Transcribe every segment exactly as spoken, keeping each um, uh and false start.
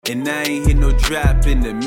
And I ain't hit no drop in a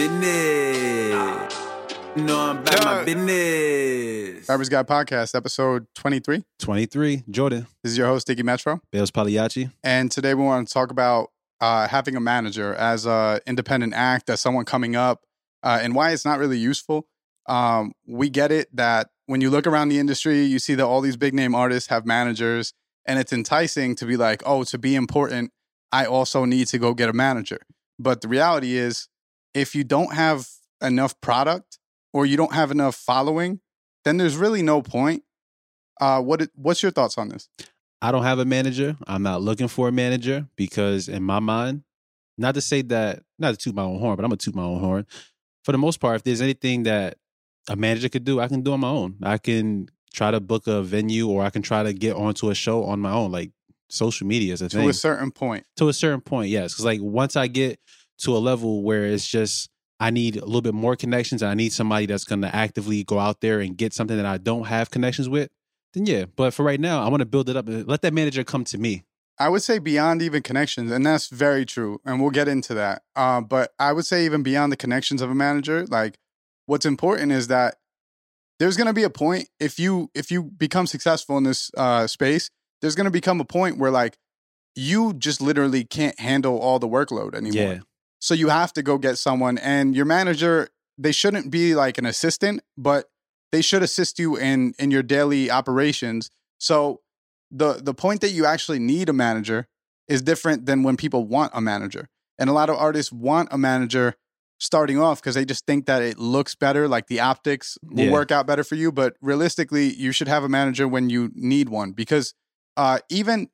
minute. No, I'm about Yeah. my business. Rappers Guide Podcast, episode twenty-three. twenty-three, Jordan. This is your host, Diggy Metro. Bales Pagliacci. And today we want to talk about uh, having a manager as an independent act, as someone coming up, uh, and why it's not really useful. Um, we get it that when you look around the industry, you see that all these big name artists have managers, and it's enticing to be like, oh, to be important, I also need to go get a manager. But the reality is, if you don't have enough product or you don't have enough following, then there's really no point. Uh, what what's your thoughts on this? I don't have a manager. I'm not looking for a manager because in my mind, not to say that, not to toot my own horn, but I'm going to toot my own horn. For the most part, if there's anything that a manager could do, I can do on my own. I can try to book a venue or I can try to get onto a show on my own. Like social media is a To thing. a certain point. To a certain point, yes. Because like once I get to a level where it's just, I need a little bit more connections and I need somebody that's going to actively go out there and get something that I don't have connections with, then yeah. But for right now, I want to build it up and let that manager come to me. I would say beyond even connections, and that's very true, and we'll get into that. Uh, but I would say even beyond the connections of a manager, like what's important is that there's going to be a point if you if you become successful in this uh, space, there's going to become a point where like you just literally can't handle all the workload anymore. Yeah. So you have to go get someone, and your manager, they shouldn't be like an assistant, but they should assist you in in your daily operations. So the the point that you actually need a manager is different than when people want a manager. And a lot of artists want a manager starting off because they just think that it looks better, like the optics will Yeah. work out better for you. But realistically, you should have a manager when you need one, because uh, even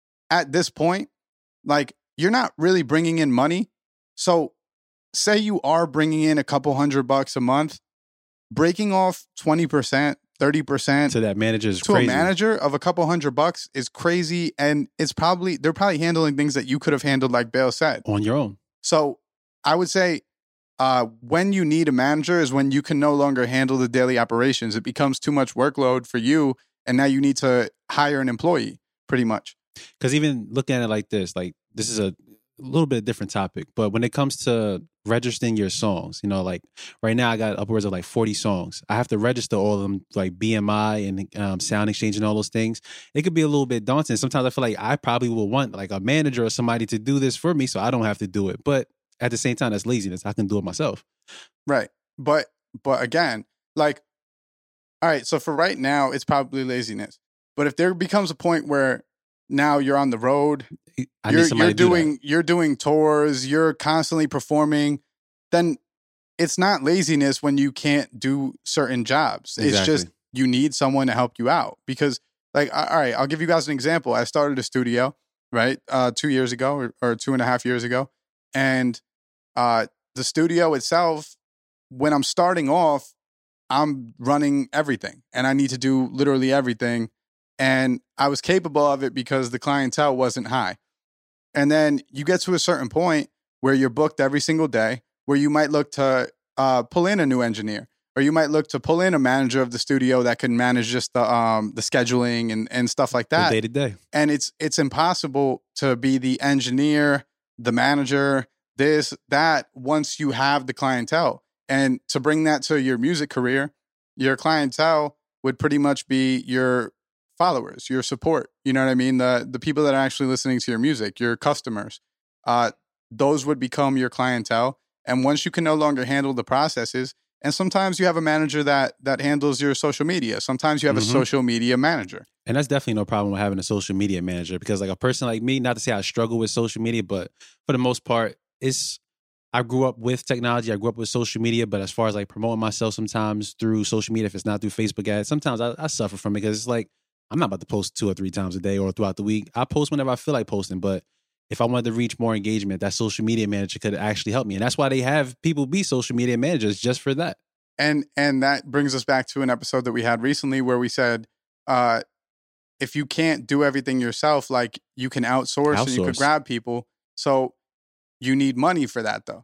at this point, like you're not really bringing in money. So say you are bringing in a couple hundred bucks a month, breaking off twenty percent, thirty percent So that manager is to crazy. a manager of a couple hundred bucks is crazy. And it's probably, they're probably handling things that you could have handled, like Bale said. On your own. So I would say uh, when you need a manager is when you can no longer handle the daily operations. It becomes too much workload for you. And now you need to hire an employee pretty much. Because even looking at it like this, like this is a little bit different topic, but when it comes to registering your songs, you know, like right now I got upwards of like forty songs. I have to register all of them, like B M I and um, Sound Exchange and all those things. It could be a little bit daunting. Sometimes I feel like I probably will want like a manager or somebody to do this for me so I don't have to do it. But at the same time, that's laziness. I can do it myself. Right. But, but again, like, all right, so for right now, it's probably laziness. But if there becomes a point where now you're on the road, I you're, need somebody you're to do doing that. you're doing tours, you're constantly performing, then it's not laziness when you can't do certain jobs. It's Exactly. just you need someone to help you out. Because like, all right, I'll give you guys an example. I started a studio, right, uh, two years ago or, or two and a half years ago. And uh, the studio itself, when I'm starting off, I'm running everything and I need to do literally everything. And I was capable of it because the clientele wasn't high. And then you get to a certain point where you're booked every single day, where you might look to uh, pull in a new engineer, or you might look to pull in a manager of the studio that can manage just the um, the scheduling and, and stuff like that. Day to day. And it's it's impossible to be the engineer, the manager, this, that, once you have the clientele. And to bring that to your music career, your clientele would pretty much be your followers, your support. You know what I mean? The the people that are actually listening to your music, your customers. Uh, those would become your clientele. And once you can no longer handle the processes, and sometimes you have a manager that that handles your social media. Sometimes you have Mhm. a social media manager. And that's definitely no problem with having a social media manager because like a person like me, not to say I struggle with social media, but for the most part, it's, I grew up with technology. I grew up with social media, but as far as like promoting myself sometimes through social media, if it's not through Facebook ads, sometimes I, I suffer from it because it's like, I'm not about to post two or three times a day or throughout the week. I post whenever I feel like posting, but if I wanted to reach more engagement, that social media manager could actually help me. And that's why they have people be social media managers, just for that. And and that brings us back to an episode that we had recently where we said, uh, if you can't do everything yourself, like you can outsource, and you could Outsource. grab people. So you need money for that though.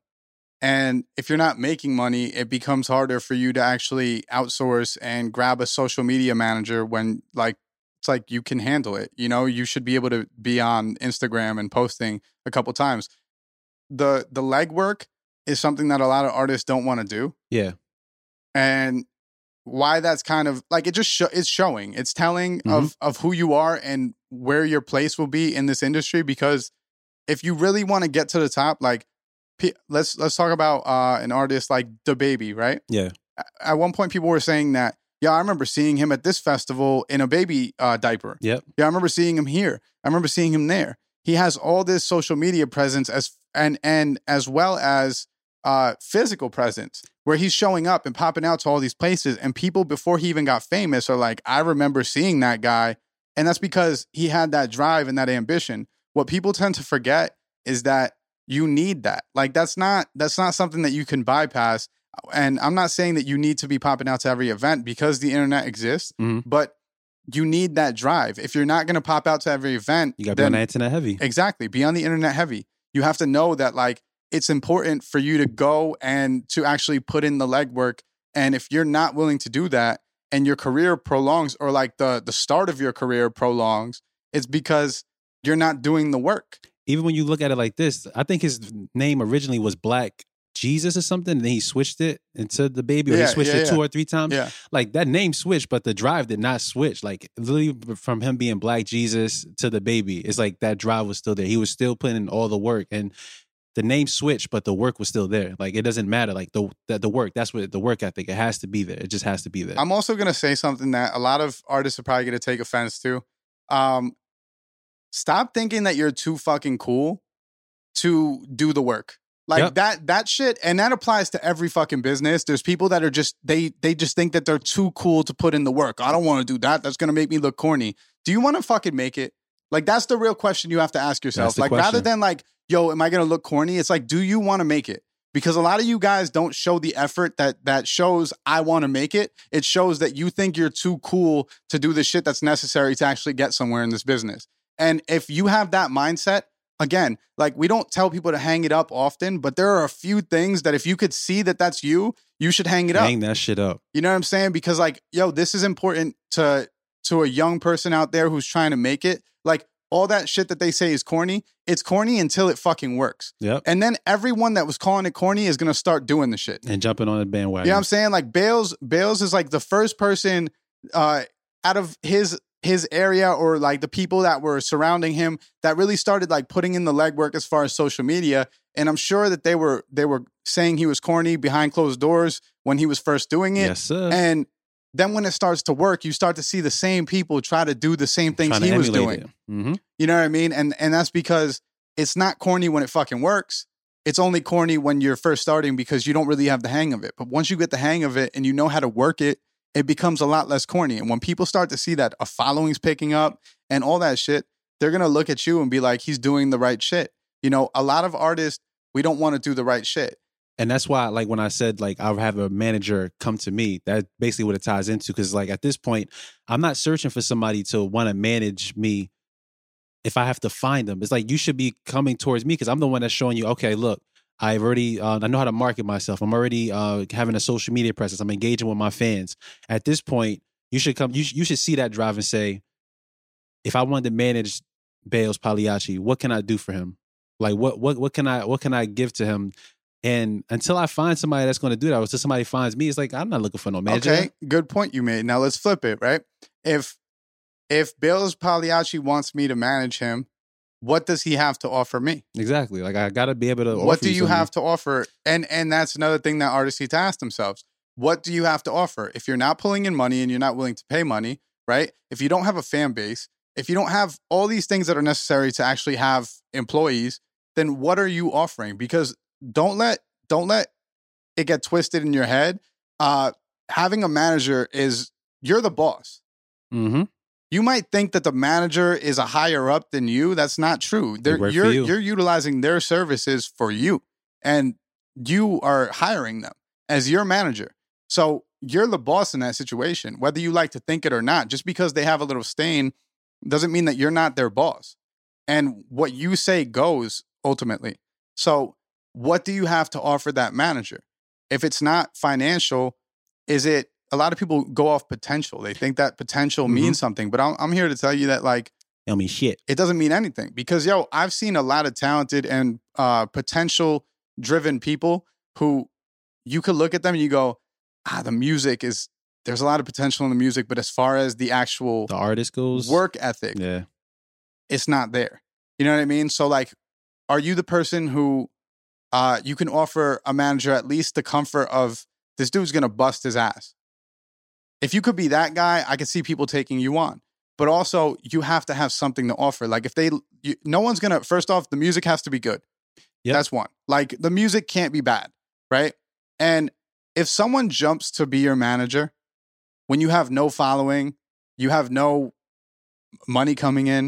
And if you're not making money, it becomes harder for you to actually outsource and grab a social media manager when like it's like you can handle it. You know, you should be able to be on Instagram and posting a couple times. the the legwork is something that a lot of artists don't want to do. Yeah. And why that's kind of like, it just sh- it's showing, it's telling mm-hmm. of of who you are and where your place will be in this industry. Because if you really want to get to the top, like p- let's let's talk about uh, an artist like DaBaby, right? Yeah. At one point, people were saying that, yeah, I remember seeing him at this festival in a baby uh, diaper. Yep. Yeah, I remember seeing him here. I remember seeing him there. He has all this social media presence as and and as well as uh, physical presence, where he's showing up and popping out to all these places, and people before he even got famous are like, I remember seeing that guy, and that's because he had that drive and that ambition. What people tend to forget is that you need that. Like that's not that's not something that you can bypass. And I'm not saying that you need to be popping out to every event because the internet exists, mm-hmm. but you need that drive. If you're not going to pop out to every event, you got to be on the internet heavy. Exactly. Be on the internet heavy. You have to know that like it's important for you to go and to actually put in the legwork. And if you're not willing to do that and your career prolongs, or like the, the start of your career prolongs, it's because you're not doing the work. Even when you look at it like this, I think his name originally was Black Jesus or something, and then he switched it into DaBaby, or yeah, he switched yeah, it yeah. two or three times. Yeah. Like that name switched, but the drive did not switch. Like literally from him being Black Jesus to DaBaby, it's like that drive was still there. He was still putting in all the work, and the name switched, but the work was still there. Like it doesn't matter. Like the the, the work, that's what the work ethic. It has to be there. It just has to be there. I'm also gonna say something that a lot of artists are probably gonna take offense to. Um, stop thinking that you're too fucking cool to do the work. Like yep. that that shit, and that applies to every fucking business. There's people that are just they they just think that they're too cool to put in the work. I don't want to do that. That's gonna make me look corny. Do you want to fucking make it? Like that's the real question you have to ask yourself. Like question. rather than like, yo, am I gonna look corny? It's like, do you want to make it? Because a lot of you guys don't show the effort that that shows I want to make it. It shows that you think you're too cool to do the shit that's necessary to actually get somewhere in this business. And if you have that mindset, again, like we don't tell people to hang it up often, but there are a few things that if you could see that that's you, you should hang it hang up. Hang that shit up. You know what I'm saying? Because like, yo, this is important to to a young person out there who's trying to make it. Like all that shit that they say is corny, it's corny until it fucking works. Yep. And then everyone that was calling it corny is going to start doing the shit. And jumping on the bandwagon. You know what I'm saying? Like Bales, Bales is like the first person uh, out of his his area, or like the people that were surrounding him, that really started like putting in the legwork as far as social media. And I'm sure that they were they were saying he was corny behind closed doors when he was first doing it. Yes, sir. And then when it starts to work, you start to see the same people try to do the same things he was doing. Mm-hmm. You know what I mean? And and that's because it's not corny when it fucking works. It's only corny when you're first starting because you don't really have the hang of it. But once you get the hang of it and you know how to work it, it becomes a lot less corny. And when people start to see that a following's picking up and all that shit, they're going to look at you and be like, he's doing the right shit. You know, a lot of artists, we don't want to do the right shit. And that's why, like, when I said, like, I'll have a manager come to me, that's basically what it ties into. Because, like, at this point, I'm not searching for somebody to want to manage me if I have to find them. It's like, you should be coming towards me because I'm the one that's showing you, okay, look, I've already, uh, I know how to market myself. I'm already uh, having a social media presence. I'm engaging with my fans. At this point, you should come, you, sh- you should see that drive and say, if I wanted to manage Bales Pagliacci, what can I do for him? Like, what, what, what can I, what can I give to him? And until I find somebody that's going to do that, or until somebody finds me, it's like, I'm not looking for no manager. Okay, good point you made. Now let's flip it, right? If, if Bales Pagliacci wants me to manage him, what does he have to offer me? Exactly. Like, I got to be able to offer What do you something. have to offer? And and that's another thing that artists need to ask themselves. What do you have to offer? If you're not pulling in money and you're not willing to pay money, right? If you don't have a fan base, if you don't have all these things that are necessary to actually have employees, then what are you offering? Because don't let don't let it get twisted in your head. Uh, having a manager is, you're the boss. Mm-hmm. You might think that the manager is a higher up than you. That's not true. They're, work for you're you. you're utilizing their services for you, and you are hiring them as your manager. So you're the boss in that situation, whether you like to think it or not. Just because they have a little stain doesn't mean that you're not their boss. And what you say goes ultimately. So what do you have to offer that manager? If it's not financial, is it? A lot of people go off potential. They think that potential Mm-hmm. means something, but I'm, I'm here to tell you that, like, It don't mean shit. It doesn't mean anything because, yo, I've seen a lot of talented and uh, potential driven people who you could look at them and you go, ah, the music is, there's a lot of potential in the music, but as far as the actual The artist goes. work ethic, Yeah. it's not there. You know what I mean? So like, are you the person who uh, you can offer a manager at least the comfort of this dude's going to bust his ass? If you could be that guy, I could see people taking you on. But also, you have to have something to offer. Like if they, you, no one's going to, first off, the music has to be good. Yep. That's one. Like the music can't be bad, right? And if someone jumps to be your manager, when you have no following, you have no money coming in,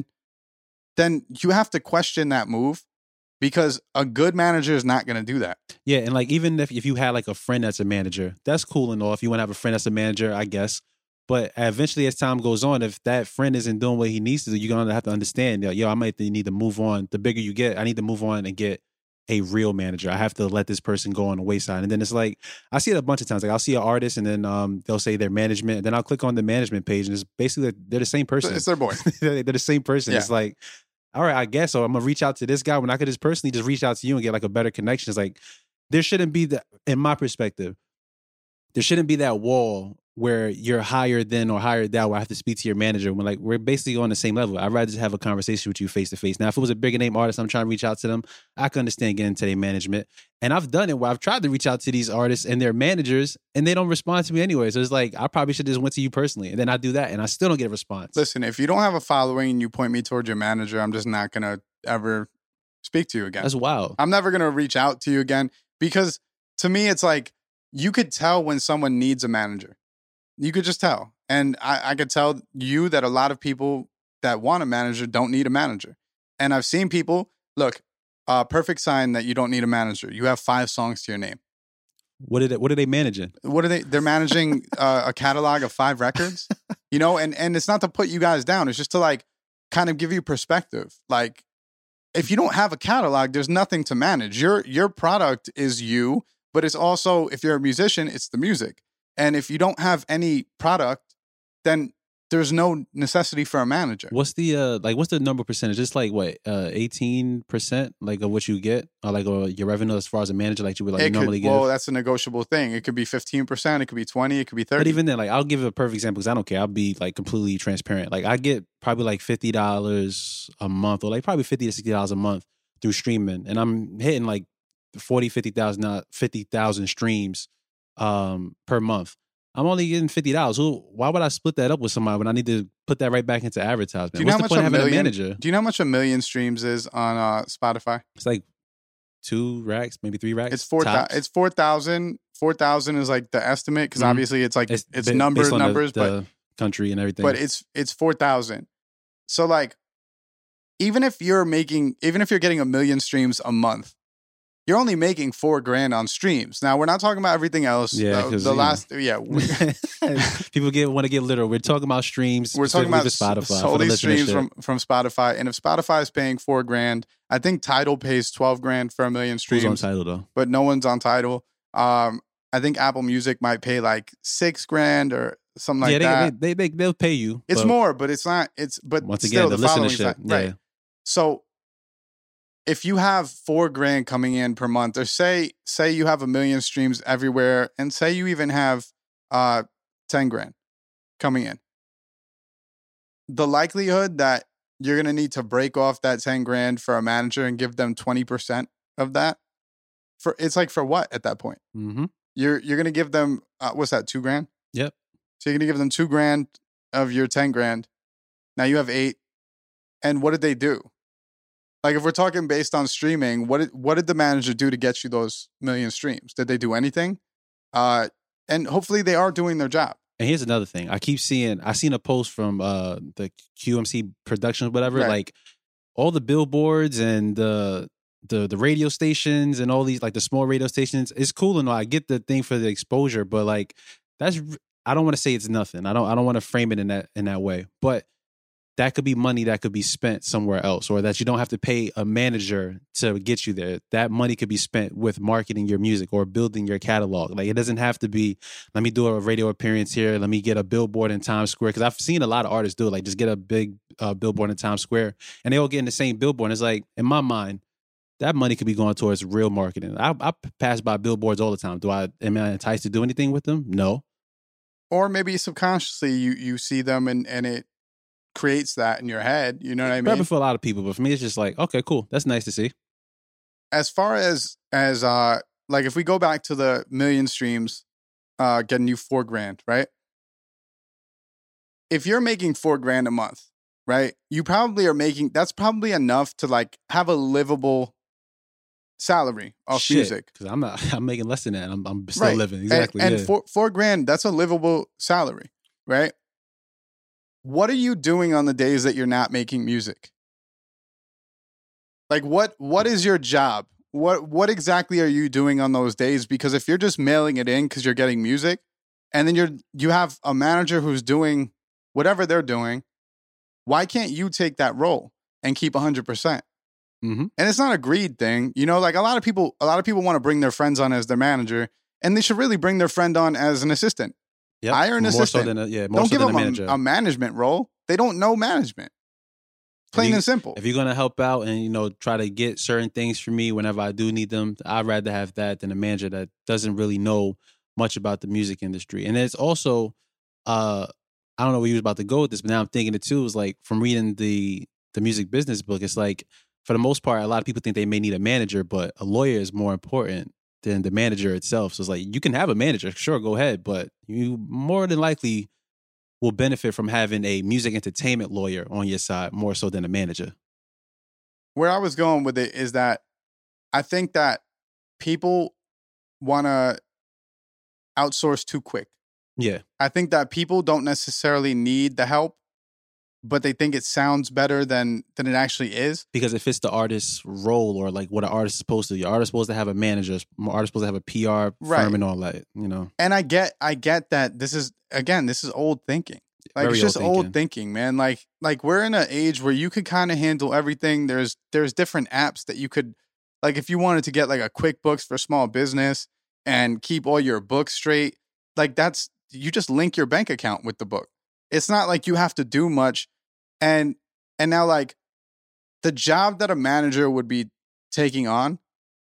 then you have to question that move because a good manager is not going to do that. Yeah, and like even if, if you had like a friend that's a manager, that's cool and all. If you want to have a friend that's a manager, I guess. But eventually, as time goes on, if that friend isn't doing what he needs to do, you're gonna have to understand that, yo, I might need to move on. The bigger you get, I need to move on and get a real manager. I have to let this person go on the wayside. And then it's like, I see it a bunch of times. Like I'll see an artist and then um, they'll say their management. And then I'll click on the management page and it's basically they're the same person. It's their boy. They're the same person. Yeah. It's like, all right, I guess so. I'm gonna reach out to this guy when I could just personally just reach out to you and get like a better connection. It's like there shouldn't be that, in my perspective, there shouldn't be that wall where you're higher than or higher than where I have to speak to your manager when like we're basically on the same level. I'd rather just have a conversation with you face to face. Now, if it was a bigger name artist, I'm trying to reach out to them, I can understand getting into their management. And I've done it where I've tried to reach out to these artists and their managers and they don't respond to me anyway. So it's like, I probably should just went to you personally. And then I do that and I still don't get a response. Listen, if you don't have a following and you point me towards your manager, I'm just not going to ever speak to you again. That's wild. I'm never going to reach out to you again because to me, it's like you could tell when someone needs a manager. You could just tell. And I, I could tell you that a lot of people that want a manager don't need a manager. And I've seen people, look, uh, perfect sign that you don't need a manager. You have five songs to your name. What did it, what are they managing? What are they? They're managing uh, a catalog of five records, you know, and, and it's not to put you guys down. It's just to like kind of give you perspective. Like if you don't have a catalog, there's nothing to manage. Your, your product is you, but it's also, if you're a musician, it's the music. And if you don't have any product, then there's no necessity for a manager. What's the uh like what's the number percentage? It's like what, uh eighteen percent like of what you get? Or like uh, your revenue as far as a manager, like you would like It normally could, give? well, that's a negotiable thing. It could be fifteen percent, it could be twenty, it could be thirty. But even then, like I'll give a perfect example because I don't care. I'll be like completely transparent. Like I get probably like fifty dollars a month or like probably fifty to sixty dollars a month through streaming. And I'm hitting like forty, fifty thousand, fifty thousand streams um per month. I'm only getting fifty dollars. So why would I split that up with somebody when I need to put that right back into advertisement? Do you know What's how the much point of a having million, a manager? Do you know how much a million streams is on uh, Spotify? It's like two racks, maybe three racks. It's four. Th- it's four thousand. Four thousand is like the estimate because Mhm. obviously it's like it's, it's ba- numbers, based on the- numbers, the, but country and everything. but it's it's four thousand. So like, even if you're making, even if you're getting a million streams a month, you're only making four grand on streams. Now we're not talking about everything else. Yeah, the, 'cause, the you know. last yeah. We, people get want to get literal. We're talking about streams. We're talking about specifically for Spotify, for the solely streams listenership. from, from Spotify. And if Spotify is paying four grand, I think Tidal pays twelve grand for a million Who's streams, on title though? but no one's on Tidal. Um, I think Apple Music might pay like six grand or something like yeah, that. they, they they they'll pay you. It's but more, but it's not. It's but once still again, the, the following's listenership. not- right. Yeah, So if you have four grand coming in per month, or say say you have a million streams everywhere, and say you even have uh ten grand coming in, the likelihood that you're gonna need to break off that ten grand for a manager and give them twenty percent of that, for it's like for what at that point? mm-hmm. You're you're gonna give them uh, what's that, two grand? Yep. So you're gonna give them two grand of your ten grand. Now you have eight, and what did they do? Like if we're talking based on streaming, what did what did the manager do to get you those million streams? Did they do anything? Uh, and hopefully they are doing their job. And here's another thing. I keep seeing, I seen a post from uh, the Q M C Productions, whatever, Right. like all the billboards and the, the the radio stations and all these, like the small radio stations. It's cool and all. I get the thing for the exposure, but like that's, I don't want to say it's nothing. I don't, I don't want to frame it in that, in that way. But that could be money that could be spent somewhere else, or that you don't have to pay a manager to get you there. That money could be spent with marketing your music or building your catalog. Like, it doesn't have to be, let me do a radio appearance here, let me get a billboard in Times Square. Because I've seen a lot of artists do it, like just get a big uh, billboard in Times Square, and they all get in the same billboard. And it's like, in my mind, that money could be going towards real marketing. I, I pass by billboards all the time. Do I, am I enticed to do anything with them? No. Or maybe subconsciously you you see them and, and it creates that in your head. You know what I mean? Probably for a lot of people, but for me, it's just like, okay, cool. That's nice to see. As far as, as uh, like if we go back to the million streams, uh, getting you four grand, right? If you're making four grand a month, right? You probably are making, that's probably enough to like have a livable salary off Shit, music. Because I'm not, I'm making less than that. I'm, I'm still Right. living. Exactly. And, and yeah. four, four grand, that's a livable salary, right? What are you doing on the days that you're not making music? Like what what is your job? What what exactly are you doing on those days? Because if you're just mailing it in because you're getting music, and then you're you have a manager who's doing whatever they're doing, why can't you take that role and keep one hundred percent? Mm-hmm. And it's not a greed thing. You know, like a lot of people a lot of people want to bring their friends on as their manager, and they should really bring their friend on as an assistant. Yep. Hire an more assistant. So than a, yeah, more Don't so give than them a manager. a, a management role. They don't know management. Plain you, and simple. If you're gonna help out and you know try to get certain things for me whenever I do need them, I'd rather have that than a manager that doesn't really know much about the music industry. And it's also, uh, I don't know where you was about to go with this, but now I'm thinking it too. Is like from reading the the music business book, it's like for the most part, a lot of people think they may need a manager, but a lawyer is more important than the manager itself. So it's like you can have a manager, sure, go ahead, but you more than likely will benefit from having a music entertainment lawyer on your side more so than a manager. Where I was going with it is that I think that people want to outsource too quick. Yeah. I think that people don't necessarily need the help, but they think it sounds better than than it actually is. Because it fits the artist's role or like what an artist is supposed to do. Your artist is supposed to have a manager, artist is supposed to have a P R Right. firm and all that, you know. And I get I get that this is again, this is old thinking. Like Very it's just old old thinking. thinking, man. Like like we're in an age where you could kind of handle everything. There's there's different apps that you could like if you wanted to get like a QuickBooks for small business and keep all your books straight, like that's you just link your bank account with the book. It's not like you have to do much. And and now like the job that a manager would be taking on,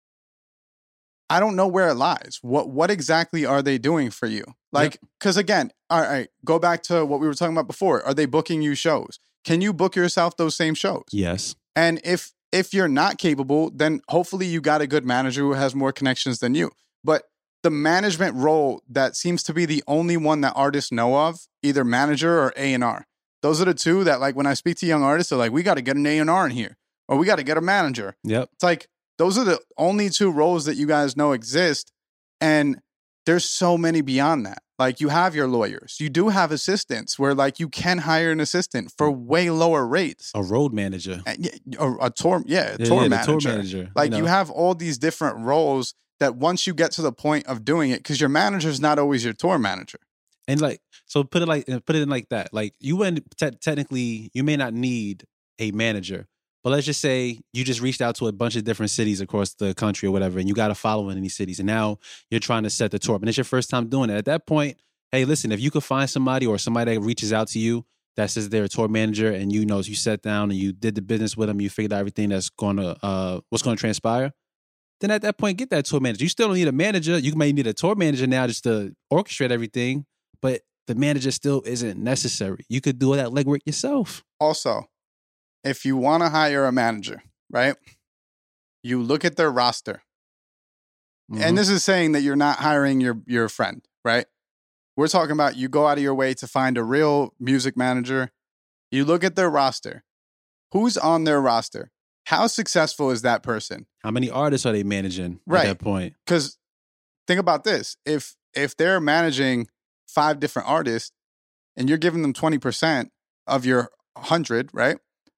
I don't know where it lies. What what exactly are they doing for you? Like, because again, all right, go back to what we were talking about before. Are they booking you shows? Can you book yourself those same shows? Yes. And if if you're not capable, then hopefully you got a good manager who has more connections than you. But the management role that seems to be the only one that artists know of, either manager or A and R. Those are the two that, like, when I speak to young artists, they're like, we got to get an A and R in here, or we got to get a manager. Yep. It's like, those are the only two roles that you guys know exist. And there's so many beyond that. Like, you have your lawyers. You do have assistants where, like, you can hire an assistant for way lower rates. A road manager. And, yeah, a, a tour, yeah, a Yeah, tour yeah, the manager. tour manager. Like, you you know. have all these different roles that once you get to the point of doing it, because your manager's not always your tour manager. And like, so put it like, put it in like that. Like you wouldn't te- technically, you may not need a manager, but let's just say you just reached out to a bunch of different cities across the country or whatever, and you got a following in these cities, and now you're trying to set the tour up, and it's your first time doing it. At that point, hey, listen, if you could find somebody or somebody that reaches out to you that says they're a tour manager, and you know, you sat down and you did the business with them, you figured out everything that's going to, uh, what's going to transpire. Then at that point, get that tour manager. You still don't need a manager. You may need a tour manager now just to orchestrate everything, but the manager still isn't necessary. You could do that legwork yourself. Also, if you want to hire a manager, right, you look at their roster. Mhm. And this is saying that you're not hiring your, your friend, right? We're talking about you go out of your way to find a real music manager. You look at their roster. Who's on their roster? How successful is that person? How many artists are they managing Right. at that point? Because think about this. If if they're managing five different artists and you're giving them twenty percent of your one hundred, right?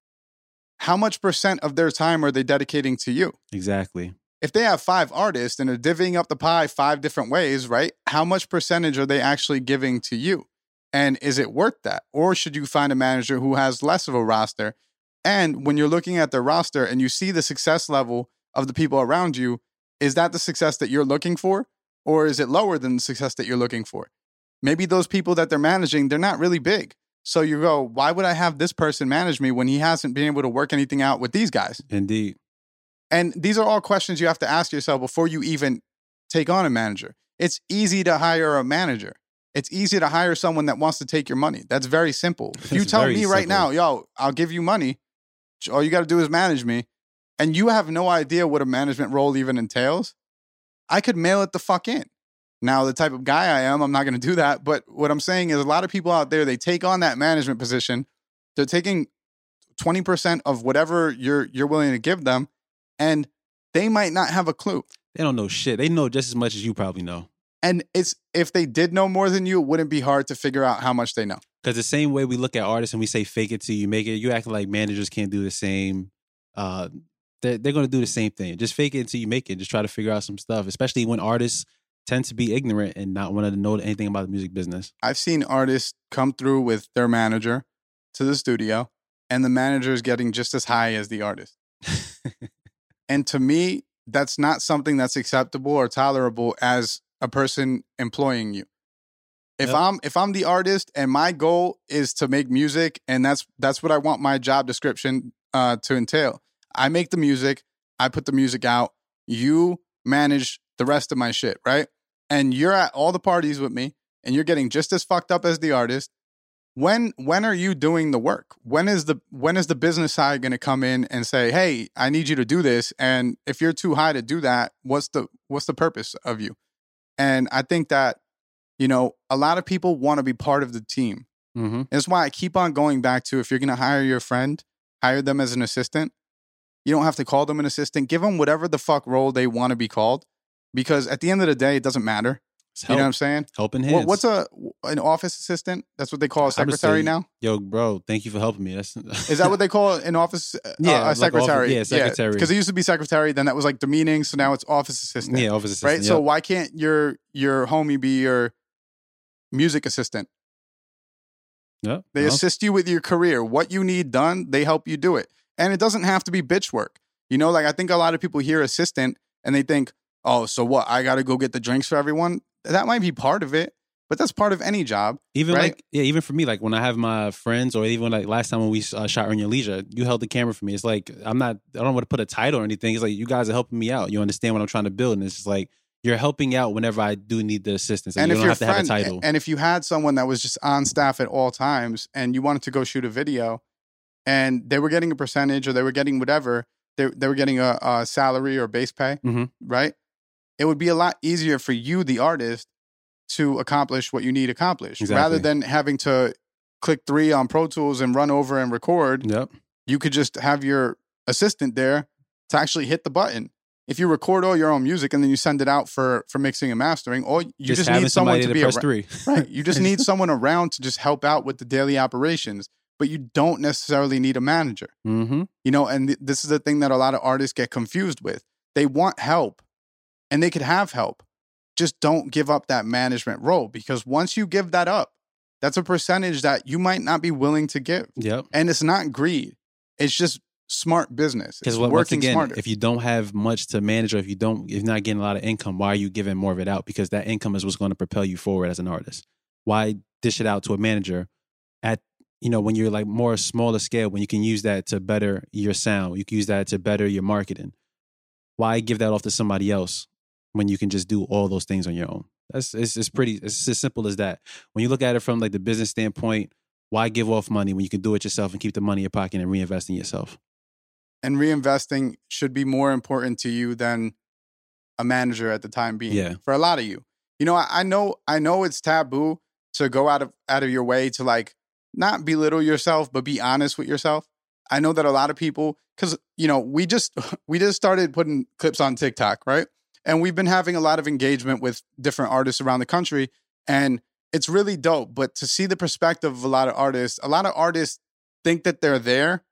How much percent of their time are they dedicating to you? Exactly. If they have five artists and are divvying up the pie five different ways, right? How much percentage are they actually giving to you? And is it worth that? Or should you find a manager who has less of a roster? And when you're looking at their roster and you see the success level of the people around you, is that the success that you're looking for? Or is it lower than the success that you're looking for? Maybe those people that they're managing, they're not really big. So you go, why would I have this person manage me when he hasn't been able to work anything out with these guys? Indeed. And these are all questions you have to ask yourself before you even take on a manager. It's easy to hire a manager. It's easy to hire someone that wants to take your money. That's very simple. If you It's tell very me right simple. now, yo, I'll give you money. All you got to do is manage me. And you have no idea what a management role even entails. I could mail it the fuck in. Now, the type of guy I am, I'm not going to do that. But what I'm saying is a lot of people out there, they take on that management position. They're taking twenty percent of whatever you're you're willing to give them. And they might not have a clue. They don't know shit. They know just as much as you probably know. And it's if they did know more than you, it wouldn't be hard to figure out how much they know. Because the same way we look at artists and we say fake it till you make it, you act like managers can't do the same. Uh, they're they're going to do the same thing. Just fake it until you make it. Just try to figure out some stuff, especially when artists tend to be ignorant and not want to know anything about the music business. I've seen artists come through with their manager to the studio, and the manager is getting just as high as the artist. And to me, that's not something that's acceptable or tolerable as a person employing you. If Yep. I'm if I'm the artist and my goal is to make music, and that's that's what I want my job description uh, to entail. I make the music, I put the music out, you manage the rest of my shit, right? And you're at all the parties with me, and you're getting just as fucked up as the artist. When when are you doing the work? When is the when is the business side going to come in and say, "Hey, I need you to do this"? And if you're too high to do that, what's the what's the purpose of you? And I think that, you know, a lot of people want to be part of the team. Mm-hmm. That's why I keep on going back to, if you're going to hire your friend, hire them as an assistant. You don't have to call them an assistant. Give them whatever the fuck role they want to be called, because at the end of the day, it doesn't matter. It's You help, know what I'm saying? helping hands. What, what's a an office assistant? That's what they call a I would secretary say- now. Yo, bro, thank you for helping me. That's Is that what they call an office? Uh, Yeah, a like secretary. office- yeah, secretary. Because it used to be secretary, then that was like demeaning, so now it's office assistant. yeah, office assistant. right. So yep. why can't your your homie be your music assistant? Yep. They Well, assist you with your career. What you need done, they help you do it. And it doesn't have to be bitch work. You know, like I think a lot of people hear assistant and they think, oh, so what? I got to go get the drinks for everyone. That might be part of it, but that's part of any job. Even right? like, yeah, even for me, like when I have my friends, or even like last time when we uh, shot Earn Your Leisure, you held the camera for me. It's like, I'm not, I don't want to put a title or anything. It's like, you guys are helping me out. You understand what I'm trying to build. And it's just like, you're helping out whenever I do need the assistance. And, And you if don't your have to have a friend, title. and if you had someone that was just on staff at all times and you wanted to go shoot a video and they were getting a percentage or they were getting whatever, they, they were getting a, a salary or base pay, Mhm. right? It would be a lot easier for you, the artist, to accomplish what you need accomplished. Exactly. Rather than having to click three on Pro Tools and run over and record, Yep. you could just have your assistant there to actually hit the button. If you record all your own music and then you send it out for for mixing and mastering, or you just, having need someone somebody to be press around. three. Right. You just need someone around to just help out with the daily operations, but you don't necessarily need a manager. Mm-hmm. You know, and th- this is the thing that a lot of artists get confused with. They want help and they could have help. Just don't give up that management role, because once you give that up, that's a percentage that you might not be willing to give. Yep. And it's not greed. It's just smart business. Because It's once working again, smarter. if you don't have much to manage, or if you don't, if you're not getting a lot of income, why are you giving more of it out? Because that income is what's going to propel you forward as an artist. Why dish it out to a manager at, you know, when you're like more smaller scale, when you can use that to better your sound, you can use that to better your marketing. Why give that off to somebody else when you can just do all those things on your own? That's it's, it's pretty. It's as simple as that. When you look at it from like the business standpoint, why give off money when you can do it yourself and keep the money in your pocket and reinvest in yourself? And reinvesting should be more important to you than a manager at the time being. Yeah. For a lot of you. You know, I, I know I know it's taboo to go out of out of your way to like not belittle yourself, but be honest with yourself. I know that a lot of people, because you know, we just we just started putting clips on TikTok, right? And we've been having a lot of engagement with different artists around the country, and it's really dope. But to see the perspective of a lot of artists, a lot of artists think that they're there,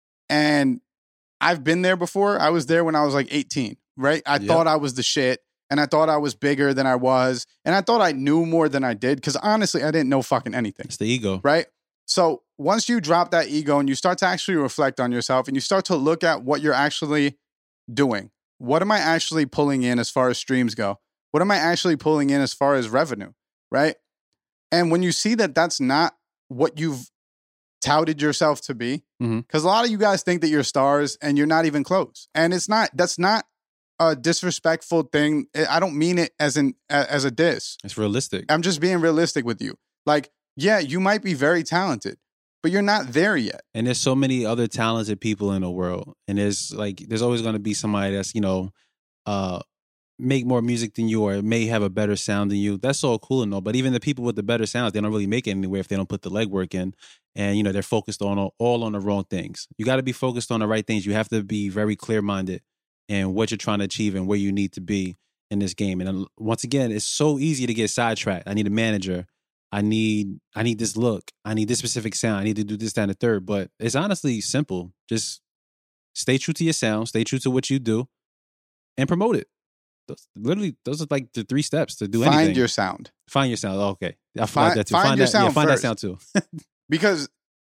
and I've been there before. I was there when I was like eighteen, right? I Yep. thought I was the shit, and I thought I was bigger than I was, and I thought I knew more than I did, because honestly, I didn't know fucking anything. It's the ego. Right? So once you drop that ego and you start to actually reflect on yourself and you start to look at what you're actually doing, what am I actually pulling in as far as streams go? What am I actually pulling in as far as revenue? Right? And when you see that that's not what you've touted yourself to be, because mm-hmm. a lot of you guys think that you're stars and you're not even close. And it's not, that's not a disrespectful thing. I don't mean it as an as a diss. It's realistic. I'm just being realistic with you. Like, yeah, you might be very talented, but you're not there yet. And there's so many other talented people in the world. And there's like, there's always going to be somebody that's, you know, uh, make more music than you or may have a better sound than you. That's all cool and all. But even the people with the better sounds, they don't really make it anywhere if they don't put the legwork in. And, you know, they're focused on all, all on the wrong things. You got to be focused on the right things. You have to be very clear-minded in what you're trying to achieve and where you need to be in this game. And once again, it's so easy to get sidetracked. I need a manager. I need I need this look. I need this specific sound. I need to do this, that, and the third. But it's honestly simple. Just stay true to your sound. Stay true to what you do and promote it. Those, literally, those are like the three steps to do Find anything. Find your sound. Find your sound. Oh, okay. I find that too. Find, find your that, sound yeah, find first. that sound too. Because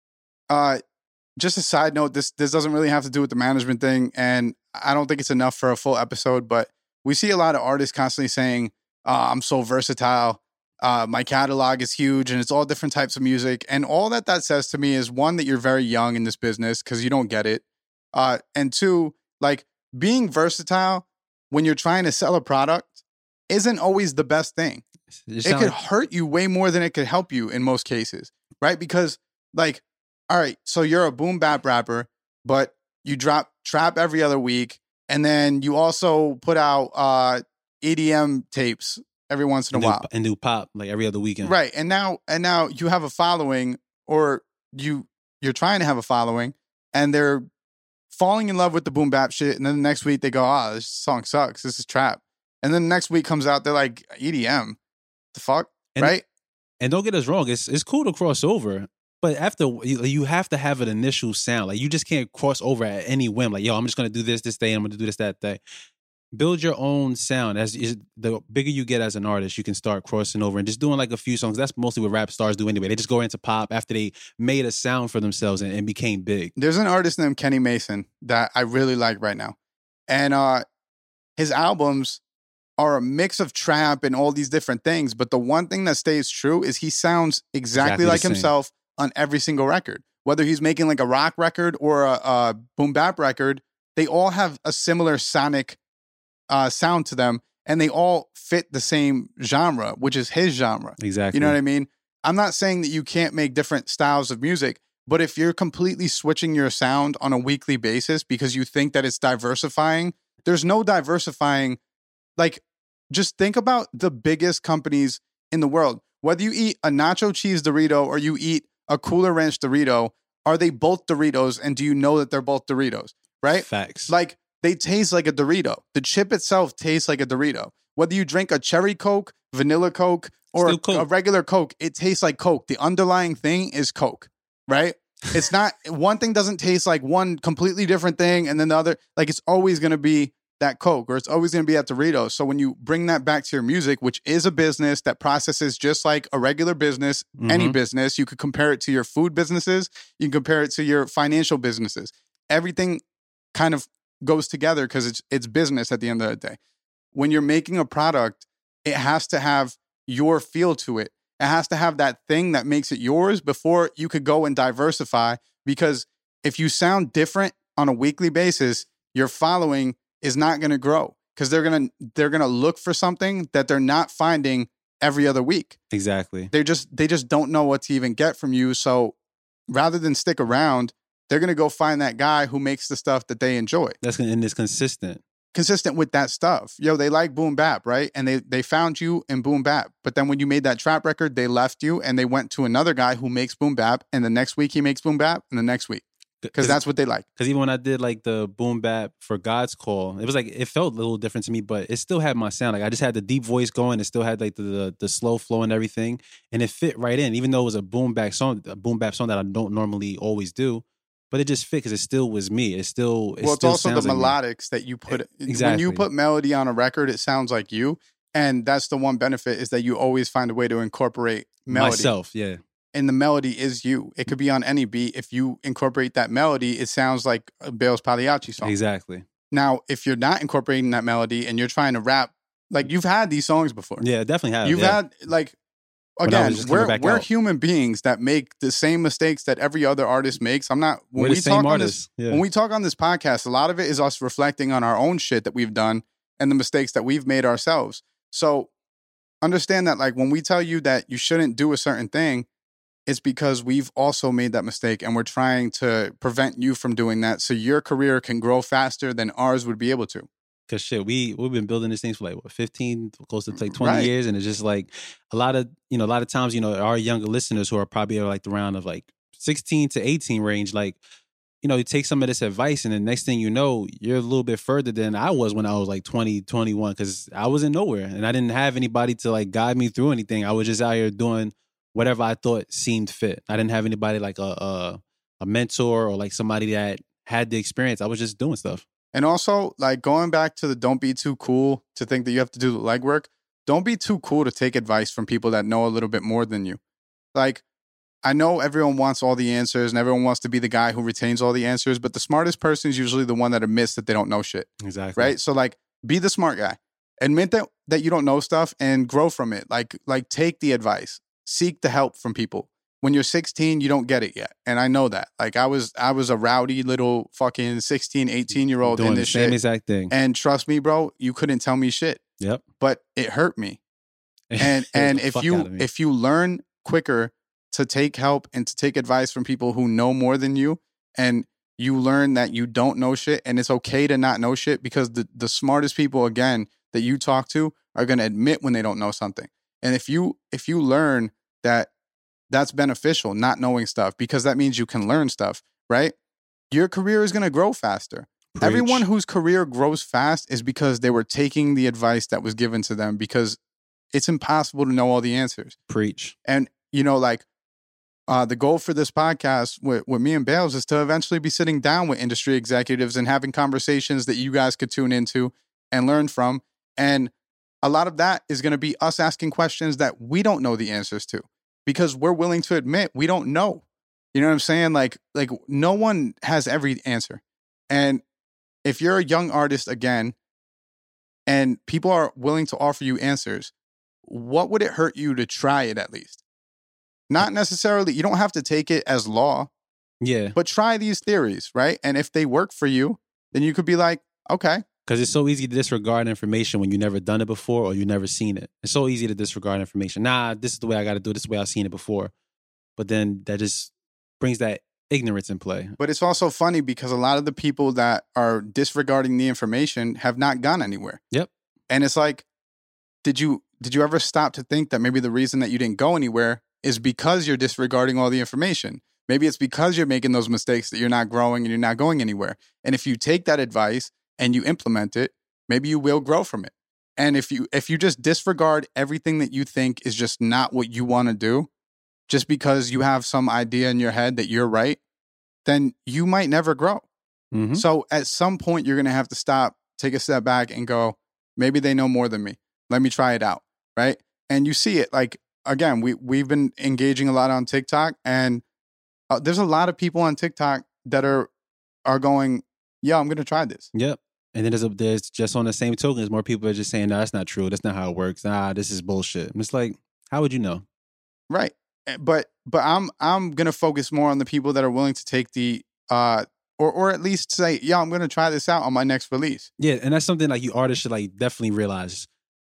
uh, just a side note, this this doesn't really have to do with the management thing. And I don't think it's enough for a full episode. But we see a lot of artists constantly saying, uh, I'm so versatile. Uh, my catalog is huge and it's all different types of music. And all that that says to me is, one, that you're very young in this business because you don't get it. Uh, and two, like being versatile when you're trying to sell a product isn't always the best thing. It, it could like- hurt you way more than it could help you in most cases, right? Because like, all right, so you're a boom bap rapper, but you drop trap every other week. And then you also put out uh, E D M tapes every once in a and do, while. And do pop like every other weekend. Right. And now and now you have a following, or you you're trying to have a following, and they're falling in love with the boom bap shit, and then the next week they go, oh, this song sucks. This is trap. And then the next week comes out, they're like, E D M. The fuck? And, right? And don't get us wrong, it's it's cool to cross over. But after, you have to have an initial sound. Like, you just can't cross over at any whim. Like, yo, I'm just going to do this this day, and I'm going to do this that day. Build your own sound. As is, the bigger you get as an artist, you can start crossing over and just doing like a few songs. That's mostly what rap stars do anyway. They just go into pop after they made a sound for themselves and, and became big. There's an artist named Kenny Mason that I really like right now. And uh, his albums are a mix of trap and all these different things. But the one thing that stays true is he sounds exactly, exactly like himself on every single record. Whether he's making like a rock record or a, a boom bap record, they all have a similar sonic uh, sound to them, and they all fit the same genre, which is his genre. Exactly. You know what I mean? I'm not saying that you can't make different styles of music, but if you're completely switching your sound on a weekly basis because you think that it's diversifying, there's no diversifying. Like, just think about the biggest companies in the world. Whether you eat a nacho cheese Dorito or you eat a Cooler Ranch Dorito, are they both Doritos? And do you know that they're both Doritos? Right? Facts. Like, they taste like a Dorito. The chip itself tastes like a Dorito. Whether you drink a cherry Coke, vanilla Coke, or a, Coke. a regular Coke, it tastes like Coke. The underlying thing is Coke, right? It's not, one thing doesn't taste like one completely different thing, and then the other, like, it's always going to be that Coke, or it's always going to be that Dorito. So when you bring that back to your music, which is a business that processes just like a regular business, mm-hmm. any business, you could compare it to your food businesses, you can compare it to your financial businesses. Everything kind of goes together because it's it's business at the end of the day. When you're making a product, it has to have your feel to it. It has to have that thing that makes it yours before you could go and diversify. Because if you sound different on a weekly basis, your following is not going to grow because they're going to they're going to look for something that they're not finding every other week. Exactly. They just they just don't know what to even get from you. So rather than stick around, they're going to go find that guy who makes the stuff that they enjoy. That's gonna, and it's consistent. Consistent with that stuff. Yo, they like boom bap, right? And they they found you in boom bap. But then when you made that trap record, they left you and they went to another guy who makes boom bap. And the next week he makes boom bap, and the next week. Because that's what they like. Because even when I did like the boom bap for God's Call, it was like, it felt a little different to me, but it still had my sound. Like, I just had the deep voice going. It still had like the the, the slow flow and everything, and it fit right in. Even though it was a boom bap song, a boom bap song that I don't normally always do, but it just fit because it still was me. It still it well, it's still also the sounds like me. melodics that you put. Exactly. When you put melody on a record, it sounds like you. And that's the one benefit is that you always find a way to incorporate melody. Myself, yeah. And the melody is you. It could be on any beat. If you incorporate that melody, it sounds like a Bales Pagliacci song. Exactly. Now, if you're not incorporating that melody and you're trying to rap, like you've had these songs before. Yeah, definitely have. You've yeah. had like When I again, was just coming we're back we're out. human beings that make the same mistakes that every other artist makes. I'm not when We're we the same talk on artists. this Yeah. when we talk on this podcast, a lot of it is us reflecting on our own shit that we've done and the mistakes that we've made ourselves. So understand that like when we tell you that you shouldn't do a certain thing, it's because we've also made that mistake and we're trying to prevent you from doing that so your career can grow faster than ours would be able to. Cause shit, we we've been building these things for like what fifteen, close to like twenty Right. years, and it's just like a lot of you know a lot of times you know our younger listeners who are probably like around of like sixteen to eighteen range, like you know you take some of this advice, and the next thing you know you're a little bit further than I was when I was like twenty, twenty-one, because I was in nowhere and I didn't have anybody to like guide me through anything. I was just out here doing whatever I thought seemed fit. I didn't have anybody like a a, a mentor or like somebody that had the experience. I was just doing stuff. And also, like going back to the don't be too cool to think that you have to do the legwork. Don't be too cool to take advice from people that know a little bit more than you. Like, I know everyone wants all the answers and everyone wants to be the guy who retains all the answers, but the smartest person is usually the one that admits that they don't know shit. Exactly. Right? So like, be the smart guy. Admit that that you don't know stuff and grow from it. Like, like take the advice. Seek the help from people. When you're sixteen, you don't get it yet. And I know that. Like I was I was a rowdy little fucking sixteen, eighteen year old Doing in the this same shit. exact thing. And trust me, bro, you couldn't tell me shit. Yep. But it hurt me. And and The if fuck you out of me. if you learn quicker to take help and to take advice from people who know more than you, and you learn that you don't know shit and it's okay to not know shit, because the, the smartest people, again, that you talk to are going to admit when they don't know something. And if you if you learn that that's beneficial, not knowing stuff, because that means you can learn stuff, right? Your career is going to grow faster. Preach. Everyone whose career grows fast is because they were taking the advice that was given to them, because it's impossible to know all the answers. Preach. And, you know, like uh, the goal for this podcast with, with me and Bales is to eventually be sitting down with industry executives and having conversations that you guys could tune into and learn from. And a lot of that is going to be us asking questions that we don't know the answers to, because we're willing to admit we don't know. You know what I'm saying? Like, like no one has every answer. And if you're a young artist, again, and people are willing to offer you answers, what would it hurt you to try it at least? Not necessarily, you don't have to take it as law, Yeah. but try these theories, right? And if they work for you, then you could be like, okay. Because it's so easy to disregard information when you've never done it before or you've never seen it. It's so easy to disregard information. Nah, this is the way I got to do it. This is the way I've seen it before. But then that just brings that ignorance in play. But it's also funny because a lot of the people that are disregarding the information have not gone anywhere. Yep. And it's like, did you did you ever stop to think that maybe the reason that you didn't go anywhere is because you're disregarding all the information? Maybe it's because you're making those mistakes that you're not growing and you're not going anywhere. And if you take that advice and you implement it, maybe you will grow from it. And if you if you just disregard everything that you think is just not what you want to do, just because you have some idea in your head that you're right, then you might never grow. Mm-hmm. So at some point, you're going to have to stop, take a step back and go, maybe they know more than me. Let me try it out, right? And you see it. Like, again, we, we've been engaging a lot on TikTok, and uh, there's a lot of people on TikTok that are are going, yeah, I'm going to try this. Yep. And then there's, a, there's just on the same token, there's more people are just saying, no, that's not true. That's not how it works. Nah, this is bullshit. And it's like, how would you know? Right. But but I'm I'm gonna focus more on the people that are willing to take the uh or or at least say, yeah, I'm gonna try this out on my next release. Yeah, and that's something like you artists should like definitely realize.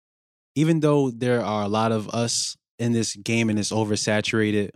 Even though there are a lot of us in this game and it's oversaturated,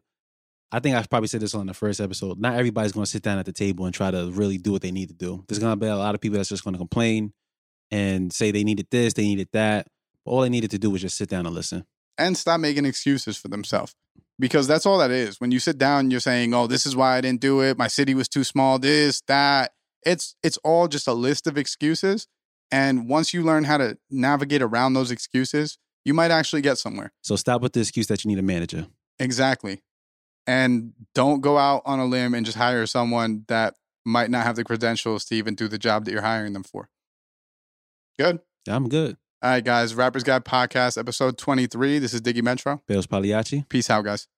I think I probably said this on the first episode. Not everybody's gonna sit down at the table and try to really do what they need to do. There's gonna be a lot of people that's just gonna complain and say they needed this, they needed that. But all they needed to do was just sit down and listen. And stop making excuses for themselves. Because that's all that is. When you sit down, you're saying, oh, this is why I didn't do it. My city was too small, this, that. It's it's all just a list of excuses. And once you learn how to navigate around those excuses, you might actually get somewhere. So stop with the excuse that you need a manager. Exactly. and don't go out on a limb and just hire someone that might not have the credentials to even do the job that you're hiring them for. Good? I'm good. All right, guys. Rappers Guide Podcast, episode twenty-three. This is Diggy Metro. Bales Pagliacci. Peace out, guys.